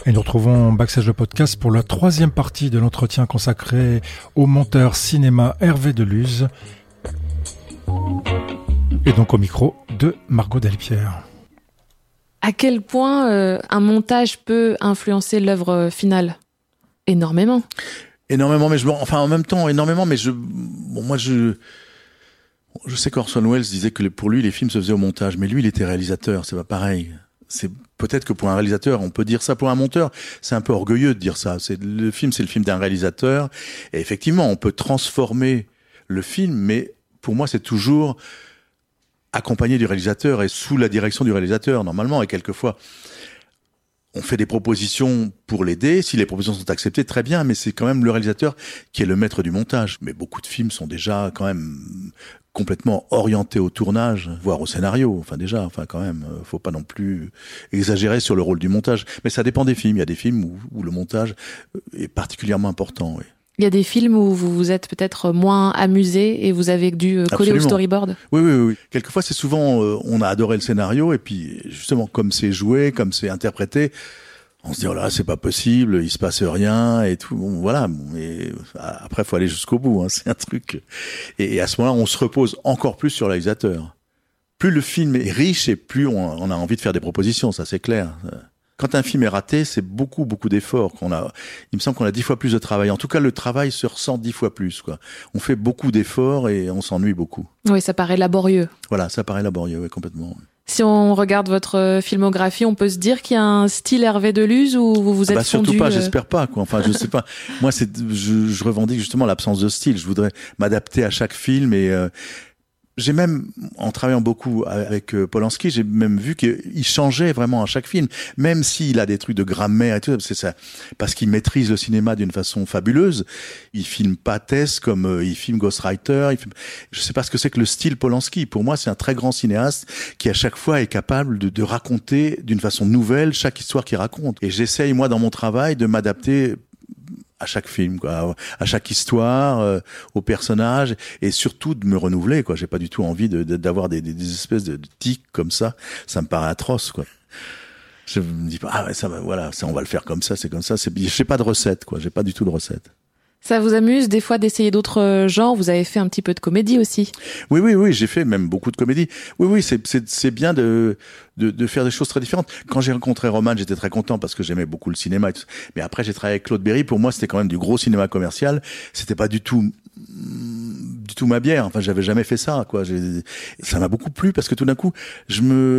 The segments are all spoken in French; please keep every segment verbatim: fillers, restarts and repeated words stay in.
Et nous retrouvons Backstage le podcast pour la troisième partie de l'entretien consacré au monteur cinéma Hervé Deluz. Et donc au micro de Margot Delpierre. À quel point euh, un montage peut influencer l'œuvre finale ? Énormément. Énormément, mais je, enfin en même temps énormément, mais je, bon moi je, je sais qu'Orson Welles disait que pour lui les films se faisaient au montage, mais lui il était réalisateur, c'est pas pareil. C'est peut-être que pour un réalisateur, on peut dire ça. Pour un monteur, c'est un peu orgueilleux de dire ça. C'est le film, c'est le film d'un réalisateur. Et effectivement, on peut transformer le film, mais pour moi, c'est toujours accompagné du réalisateur et sous la direction du réalisateur, normalement. Et quelquefois, on fait des propositions pour l'aider. Si les propositions sont acceptées, très bien, mais c'est quand même le réalisateur qui est le maître du montage. Mais beaucoup de films sont déjà quand même complètement orientés au tournage, voire au scénario. Enfin déjà, enfin quand même, faut pas non plus exagérer sur le rôle du montage. Mais ça dépend des films. Il y a des films où, où le montage est particulièrement important, oui. Il y a des films où vous vous êtes peut-être moins amusé et vous avez dû coller Absolument. Au storyboard. Oui, oui, oui. Quelquefois, c'est souvent, euh, on a adoré le scénario et puis justement, comme c'est joué, comme c'est interprété, on se dit, oh là, c'est pas possible, il se passe rien et tout. Bon, voilà. Mais après, faut aller jusqu'au bout, hein, c'est un truc. Et, et à ce moment-là, on se repose encore plus sur le réalisateur. Plus le film est riche et plus on, on a envie de faire des propositions, ça c'est clair. Quand un film est raté, c'est beaucoup, beaucoup d'efforts qu'on a. Il me semble qu'on a dix fois plus de travail. En tout cas, le travail se ressent dix fois plus, quoi. On fait beaucoup d'efforts et on s'ennuie beaucoup. Oui, ça paraît laborieux. Voilà, ça paraît laborieux, oui, complètement. Si on regarde votre filmographie, on peut se dire qu'il y a un style Hervé Deluz ou vous vous êtes ah bah fondu... Surtout pas, euh... j'espère pas, quoi. Enfin, je sais pas. Moi, c'est, je, je revendique justement l'absence de style. Je voudrais m'adapter à chaque film et, euh, j'ai même, en travaillant beaucoup avec Polanski, j'ai même vu qu'il changeait vraiment à chaque film, même s'il a des trucs de grammaire et tout, c'est ça, parce qu'il maîtrise le cinéma d'une façon fabuleuse. Il filme pas Tess comme euh, il filme Ghostwriter. Il filme... Je sais pas ce que c'est que le style Polanski. Pour moi, c'est un très grand cinéaste qui à chaque fois est capable de, de raconter d'une façon nouvelle chaque histoire qu'il raconte. Et j'essaye moi dans mon travail de m'adapter à chaque film, quoi, à chaque histoire, euh, aux personnages, et surtout de me renouveler, quoi. J'ai pas du tout envie de, de d'avoir des, des, des espèces de tics comme ça. Ça me paraît atroce, quoi. Je me dis pas, ah ouais, ça va, voilà, ça, on va le faire comme ça, c'est comme ça. C'est, j'ai pas de recette, quoi. J'ai pas du tout de recette. Ça vous amuse des fois d'essayer d'autres genres ? Vous avez fait un petit peu de comédie aussi. Oui, oui, oui, j'ai fait même beaucoup de comédie. Oui, oui, c'est c'est c'est bien de de de faire des choses très différentes. Quand j'ai rencontré Roman, j'étais très content parce que j'aimais beaucoup le cinéma et tout ça. Mais après, j'ai travaillé avec Claude Berry. Pour moi, c'était quand même du gros cinéma commercial. C'était pas du tout du tout ma bière. Enfin, j'avais jamais fait ça, quoi. J'ai, ça m'a beaucoup plu parce que tout d'un coup, je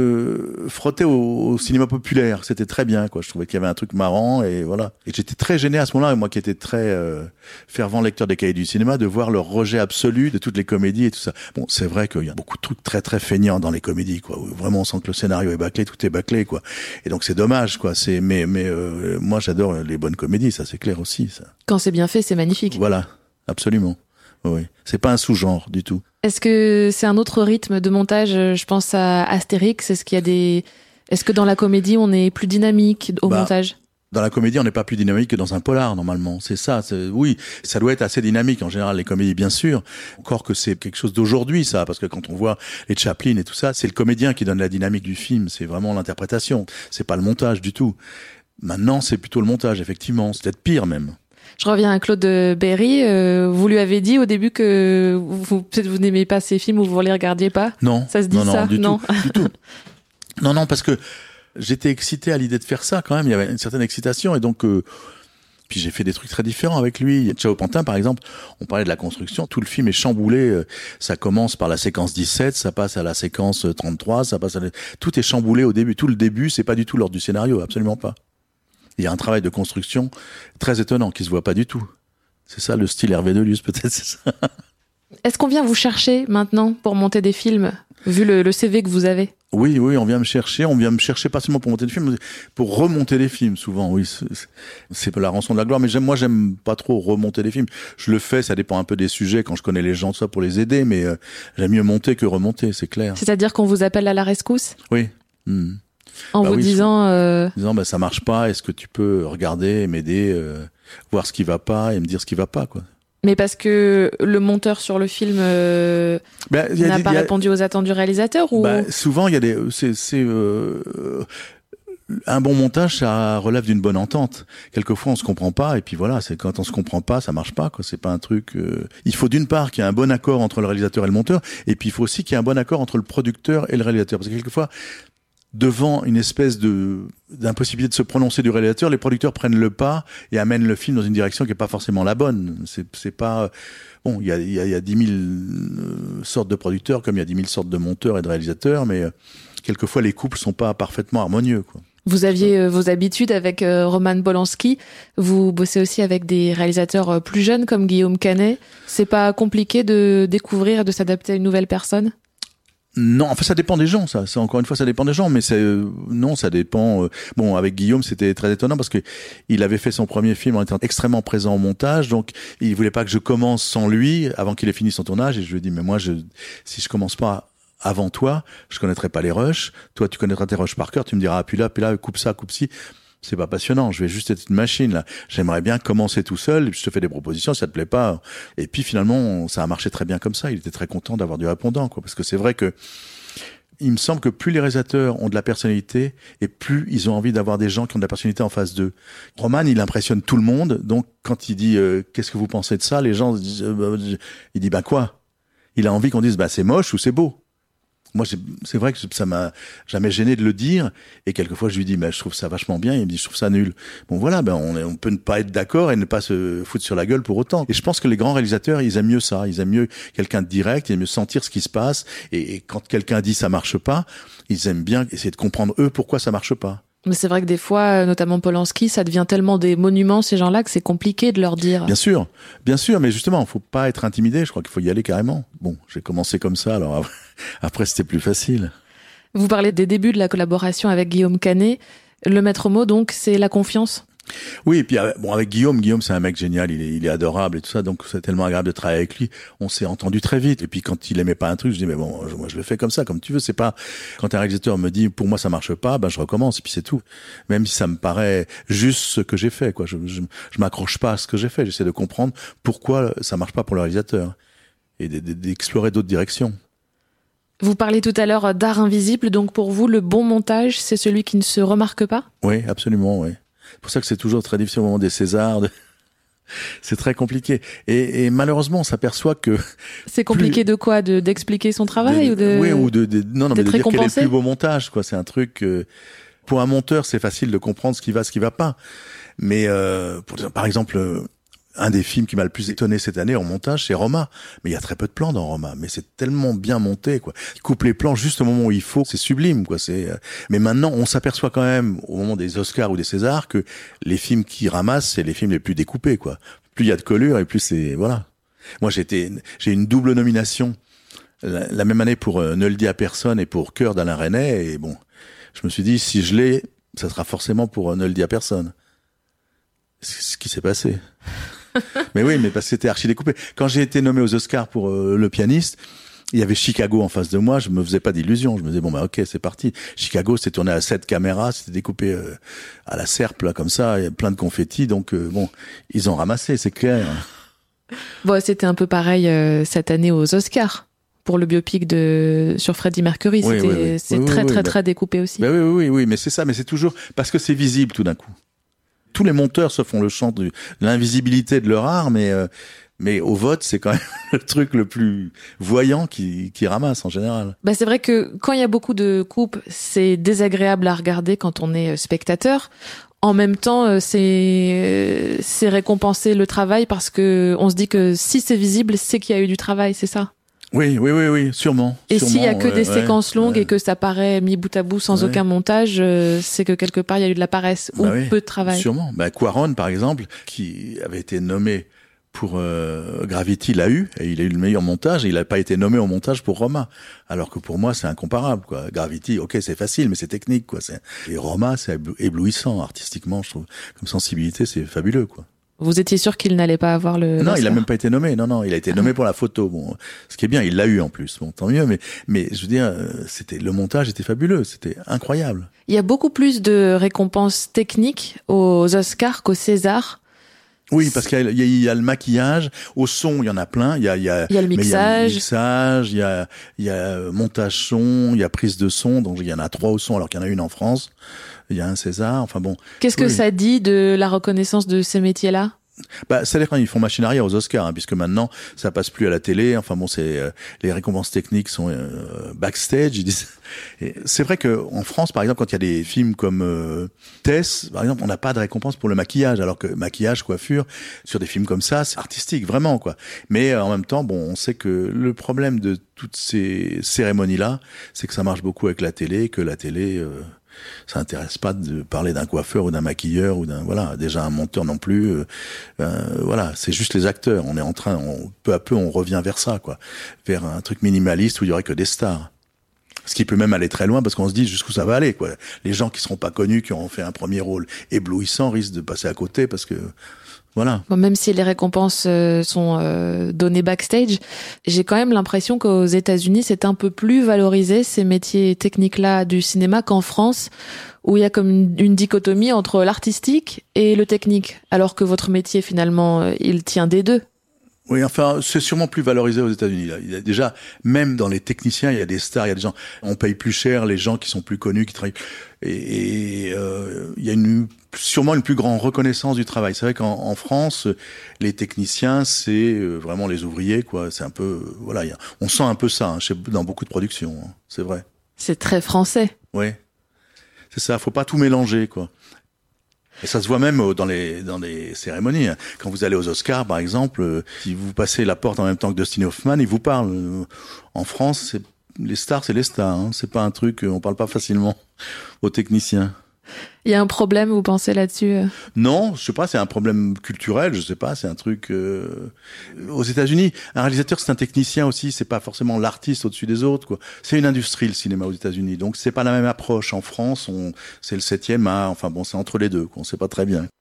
me frottais au, au cinéma populaire. C'était très bien, quoi. Je trouvais qu'il y avait un truc marrant et voilà. Et j'étais très gêné à ce moment-là, moi qui étais très euh, fervent lecteur des cahiers du cinéma, de voir leur rejet absolu de toutes les comédies et tout ça. Bon, c'est vrai qu'il y a beaucoup de trucs très très feignants dans les comédies, quoi. Où vraiment on sent que le scénario est bâclé, tout est bâclé, quoi. Et donc c'est dommage, quoi. C'est mais mais euh, moi j'adore les bonnes comédies, ça c'est clair aussi, ça. Quand c'est bien fait, c'est magnifique. Voilà, absolument. Oui, c'est pas un sous-genre du tout. Est-ce que c'est un autre rythme de montage ? Je pense à Astérix. Est-ce qu'il y a des Est-ce que dans la comédie on est plus dynamique au bah, montage ? Dans la comédie, on n'est pas plus dynamique que dans un polar, normalement. C'est ça. C'est, oui, ça doit être assez dynamique, en général, les comédies, bien sûr. Encore que c'est quelque chose d'aujourd'hui, ça. Parce que quand on voit les Chaplin et tout ça, c'est le comédien qui donne la dynamique du film. C'est vraiment l'interprétation. C'est pas le montage du tout. Maintenant, c'est plutôt le montage, effectivement. C'est peut-être pire, même. Je reviens à Claude Berry. Euh, vous lui avez dit au début que vous, peut-être vous n'aimez pas ces films ou vous les regardiez pas ? Non. Ça se dit non, ça ? Non, du non. tout. Du tout. Non, non, parce que j'étais excité à l'idée de faire ça, quand même. Il y avait une certaine excitation et donc... Euh, puis j'ai fait des trucs très différents avec lui. Ciao Pantin, par exemple, on parlait de la construction. Tout le film est chamboulé. Ça commence par la séquence dix-sept, ça passe à la séquence trente-trois, ça passe à... La... Tout est chamboulé au début. Tout le début, c'est pas du tout l'ordre du scénario, absolument pas. Il y a un travail de construction très étonnant qui se voit pas du tout. C'est ça le style Hervé Deluz, peut-être, c'est ça. Est-ce qu'on vient vous chercher maintenant pour monter des films, vu le, le C V que vous avez ? Oui, oui, on vient me chercher. On vient me chercher pas seulement pour monter des films, mais pour remonter des films, souvent. Oui, c'est, c'est la rançon de la gloire. Mais j'aime, moi, j'aime pas trop remonter des films. Je le fais, ça dépend un peu des sujets, quand je connais les gens, tout ça, pour les aider. Mais euh, j'aime mieux monter que remonter, c'est clair. C'est-à-dire qu'on vous appelle à la rescousse ? Oui. Mmh. En bah vous oui, disant... Euh... disant, bah, ça marche pas, est-ce que tu peux regarder et m'aider, euh, voir ce qui va pas et me dire ce qui va pas, quoi. Mais parce que le monteur sur le film euh, bah, n'a des, pas a... répondu aux attentes du réalisateur ou... bah, souvent, il y a des... C'est, c'est, euh, un bon montage, ça relève d'une bonne entente. Quelquefois, on se comprend pas, et puis voilà, c'est quand on se comprend pas, ça marche pas, quoi. C'est pas un truc. Euh... Il faut d'une part qu'il y ait un bon accord entre le réalisateur et le monteur, et puis il faut aussi qu'il y ait un bon accord entre le producteur et le réalisateur, parce que quelquefois, devant une espèce de d'impossibilité de se prononcer du réalisateur, les producteurs prennent le pas et amènent le film dans une direction qui est pas forcément la bonne. C'est c'est pas bon. Il y a il y a, il y a dix mille sortes de producteurs, comme il y a dix mille sortes de monteurs et de réalisateurs, mais euh, quelquefois les couples sont pas parfaitement harmonieux, quoi. Vous aviez euh, vos habitudes avec euh, Roman Polanski. Vous bossez aussi avec des réalisateurs euh, plus jeunes comme Guillaume Canet. C'est pas compliqué de découvrir et de s'adapter à une nouvelle personne? Non, enfin ça dépend des gens, ça. C'est encore une fois ça dépend des gens, mais c'est euh, non, ça dépend. Euh, bon, avec Guillaume, c'était très étonnant parce que il avait fait son premier film en étant extrêmement présent au montage, donc il voulait pas que je commence sans lui avant qu'il ait fini son tournage. Et je lui ai dit, mais moi, je si je commence pas avant toi, je connaîtrais pas les rushs. Toi, tu connaîtras tes rushs par cœur. Tu me diras, ah, puis là, puis là, coupe ça, coupe ci. C'est pas passionnant. Je vais juste être une machine, là. J'aimerais bien commencer tout seul. Je te fais des propositions, si ça te plaît pas. Et puis, finalement, ça a marché très bien comme ça. Il était très content d'avoir du répondant, quoi. Parce que c'est vrai que, il me semble que plus les réalisateurs ont de la personnalité et plus ils ont envie d'avoir des gens qui ont de la personnalité en face d'eux. Roman, il impressionne tout le monde. Donc, quand il dit, euh, qu'est-ce que vous pensez de ça? Les gens disent, euh, bah, il dit, bah, quoi? Il a envie qu'on dise, bah, c'est moche ou c'est beau. Moi, c'est vrai que ça m'a jamais gêné de le dire. Et quelquefois, je lui dis, mais je trouve ça vachement bien. Et il me dit, je trouve ça nul. Bon, voilà, ben, on, est, on peut ne pas être d'accord et ne pas se foutre sur la gueule pour autant. Et je pense que les grands réalisateurs, ils aiment mieux ça. Ils aiment mieux quelqu'un de direct. Ils aiment mieux sentir ce qui se passe. Et, et quand quelqu'un dit ça marche pas, ils aiment bien essayer de comprendre eux pourquoi ça marche pas. Mais c'est vrai que des fois, notamment Polanski, ça devient tellement des monuments, ces gens-là, que c'est compliqué de leur dire. Bien sûr, bien sûr, mais justement, il faut pas être intimidé, je crois qu'il faut y aller carrément. Bon, j'ai commencé comme ça, alors après c'était plus facile. Vous parlez des débuts de la collaboration avec Guillaume Canet. Le maître mot, donc, c'est la confiance. Oui, et puis bon, avec Guillaume, Guillaume c'est un mec génial, il est, il est adorable et tout ça, donc c'est tellement agréable de travailler avec lui. On s'est entendu très vite. Et puis quand il aimait pas un truc, je dis mais bon, moi je le fais comme ça, comme tu veux. C'est pas quand un réalisateur me dit pour moi ça marche pas, ben je recommence et puis c'est tout. Même si ça me paraît juste ce que j'ai fait, quoi. Je, je, je m'accroche pas à ce que j'ai fait. J'essaie de comprendre pourquoi ça marche pas pour le réalisateur et d'explorer d'autres directions. Vous parlez tout à l'heure d'art invisible, donc pour vous le bon montage, c'est celui qui ne se remarque pas? Oui, absolument, oui. C'est pour ça que c'est toujours très difficile au moment des Césars. De... c'est très compliqué. Et, et malheureusement, on s'aperçoit que... C'est compliqué plus... de quoi? De, d'expliquer son travail de, ou de... Oui, ou de, de, non, non, mais de dire quel est le plus beau montage, quoi. C'est un truc... Euh, pour un monteur, c'est facile de comprendre ce qui va, ce qui va pas. Mais, euh, pour, par exemple... Euh, un des films qui m'a le plus étonné cette année en montage, c'est Roma. Mais il y a très peu de plans dans Roma. Mais c'est tellement bien monté, quoi. Il coupe les plans juste au moment où il faut. C'est sublime, quoi. C'est. Mais maintenant, on s'aperçoit quand même, au moment des Oscars ou des Césars, que les films qui ramassent, c'est les films les plus découpés, quoi. Plus il y a de collure et plus c'est, voilà. Moi, j'ai été, j'ai une double nomination la, la même année pour euh, Ne le dis à personne et pour Cœur d'Alain Resnais. Et bon, je me suis dit, si je l'ai, ça sera forcément pour euh, Ne le dis à personne. C'est ce qui s'est passé. Mais oui, mais parce que c'était archi découpé. Quand j'ai été nommé aux Oscars pour euh, Le Pianiste, il y avait Chicago en face de moi, je me faisais pas d'illusions. Je me disais, bon, bah, ok, c'est parti. Chicago, c'était tourné à sept caméras, c'était découpé euh, à la serpe, là, comme ça, il y a plein de confettis, donc, euh, bon, ils ont ramassé, c'est clair. Bon, c'était un peu pareil euh, cette année aux Oscars. Pour le biopic de sur Freddie Mercury, oui, c'était oui, oui. c'est oui, très oui, très oui, très bah, découpé aussi. Bah oui, oui, oui, oui, mais c'est ça, mais c'est toujours parce que c'est visible tout d'un coup. Tous les monteurs se font le chant de l'invisibilité de leur art, mais euh, mais au vote, c'est quand même le truc le plus voyant qui qui ramasse en général. Bah c'est vrai que quand il y a beaucoup de coupes, c'est désagréable à regarder quand on est spectateur. En même temps, c'est c'est récompenser le travail parce que on se dit que si c'est visible, c'est qu'il y a eu du travail, c'est ça. Oui, oui, oui, oui, sûrement. Et sûrement, s'il y a que ouais, des ouais, séquences longues ouais. et que ça paraît mis bout à bout sans ouais. aucun montage, euh, c'est que quelque part il y a eu de la paresse bah ou oui, peu de travail. Sûrement. Bah, Cuarón, par exemple, qui avait été nommé pour euh, Gravity, l'a eu, et il a eu le meilleur montage, et il n'a pas été nommé au montage pour Roma. Alors que pour moi, c'est incomparable, quoi. Gravity, ok, c'est facile, mais c'est technique, quoi. C'est... Et Roma, c'est éblouissant, artistiquement, je trouve. Comme sensibilité, c'est fabuleux, quoi. Vous étiez sûr qu'il n'allait pas avoir le... Non, il a même pas été nommé. Non, non, il a été nommé pour la photo. Bon, ce qui est bien, il l'a eu en plus. Bon, tant mieux. Mais, mais je veux dire, c'était le montage était fabuleux. C'était incroyable. Il y a beaucoup plus de récompenses techniques aux Oscars qu'aux Césars. Oui, parce qu'il y a, il y a, il y a le maquillage, au son, il y en a plein. Il y a, il y a, il y a le mixage, il y a le mixage, il y a, il y a montage son, il y a prise de son. Donc il y en a trois au son, alors qu'il y en a une en France. Il y a un César. Enfin bon. Qu'est-ce oui. que ça dit de la reconnaissance de ces métiers-là? Bah, ça dire quand ils font machine arrière aux Oscars, hein, puisque maintenant ça passe plus à la télé. Enfin bon, c'est euh, les récompenses techniques sont euh, backstage. Ils disent. Et c'est vrai que en France, par exemple, quand il y a des films comme euh, Tess, par exemple, on n'a pas de récompense pour le maquillage, alors que maquillage, coiffure, sur des films comme ça, c'est artistique, vraiment quoi. Mais euh, en même temps, bon, on sait que le problème de toutes ces cérémonies-là, c'est que ça marche beaucoup avec la télé, que la télé euh, ça intéresse pas de parler d'un coiffeur ou d'un maquilleur ou d'un voilà déjà un monteur non plus. Euh, euh, voilà, c'est juste les acteurs. On est en train, on, peu à peu, on revient vers ça, quoi, vers un truc minimaliste où il y aurait que des stars. Ce qui peut même aller très loin parce qu'on se dit jusqu'où ça va aller, quoi. Les gens qui seront pas connus, qui auront fait un premier rôle éblouissant, risquent de passer à côté parce que voilà. Bon, même si les récompenses euh, sont euh, données backstage, j'ai quand même l'impression qu'aux États-Unis, c'est un peu plus valorisé, ces métiers techniques-là du cinéma, qu'en France, où il y a comme une, une dichotomie entre l'artistique et le technique, alors que votre métier, finalement, euh, il tient des deux. Oui, enfin, c'est sûrement plus valorisé aux États-Unis. Là. Il y a déjà, même dans les techniciens, il y a des stars, il y a des gens. On paye plus cher les gens qui sont plus connus, qui travaillent. Et, et euh, il y a une, sûrement une plus grande reconnaissance du travail. C'est vrai qu'en en France, les techniciens, c'est vraiment les ouvriers, quoi. C'est un peu, voilà, il y a, on sent un peu ça hein, chez, dans beaucoup de productions. Hein, c'est vrai. C'est très français. Oui, c'est ça. Faut pas tout mélanger, quoi. Et ça se voit même dans les dans les cérémonies. Quand vous allez aux Oscars, par exemple, si vous passez la porte en même temps que Dustin Hoffman, il vous parle. En France, c'est, les stars, c'est les stars. Hein. C'est pas un truc, on parle pas facilement aux techniciens. Il y a un problème, vous pensez là-dessus? Non, je sais pas, c'est un problème culturel, je sais pas, c'est un truc... Euh... Aux États-Unis, un réalisateur, c'est un technicien aussi, c'est pas forcément l'artiste au-dessus des autres, quoi. C'est une industrie, le cinéma aux États-Unis, donc c'est pas la même approche. En France, on... c'est le septième art, enfin bon, c'est entre les deux, quoi. On sait pas très bien.